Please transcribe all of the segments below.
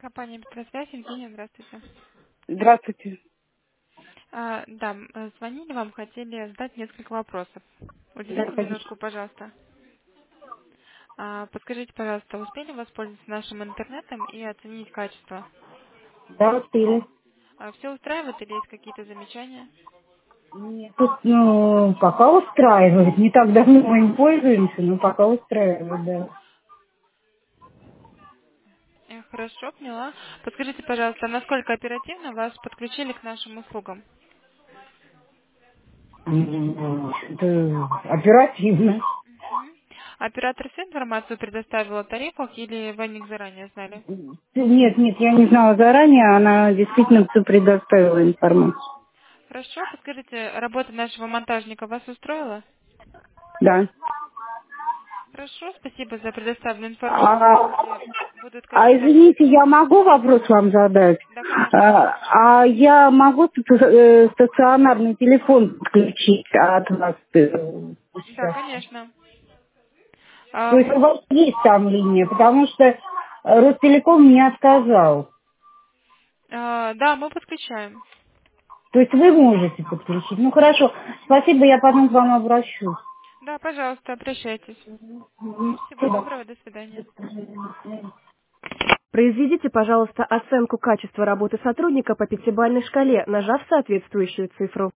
Компания «Петросвязь», Евгения, здравствуйте. Здравствуйте. Да, звонили вам, хотели задать несколько вопросов. Да, Уделите конечно. минутку, пожалуйста. Подскажите, пожалуйста, успели воспользоваться нашим интернетом и оценить качество? Да, успели. Все устраивает или есть какие-то замечания? Нет, тут, пока устраивает. Не так давно мы им пользуемся, но пока устраивает, да. Хорошо, поняла. Подскажите, пожалуйста, насколько оперативно вас подключили к нашим услугам? Это оперативно. Мгм. Оператор всю информацию предоставил о тарифах или вы о них заранее знали? Нет, я не знала заранее, она действительно все предоставила информацию. Хорошо, подскажите, работа нашего монтажника вас устроила? Да. Хорошо, спасибо за предоставленную информацию. А, Если будут какие-то... извините, я могу вопрос вам задать? Да, конечно. Я могу стационарный телефон подключить от вас Да, сейчас? конечно. То есть у вас есть там линия, потому что Ростелеком мне отказал. Да, мы подключаем. То есть вы можете подключить. Ну хорошо, спасибо, я потом к вам обращусь. Да, пожалуйста, обращайтесь. Всего Спасибо. доброго, до свидания. Произведите, пожалуйста, оценку качества работы сотрудника по пятибалльной шкале, нажав соответствующую цифру.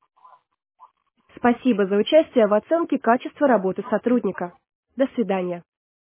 Спасибо за участие в оценке качества работы сотрудника. До свидания.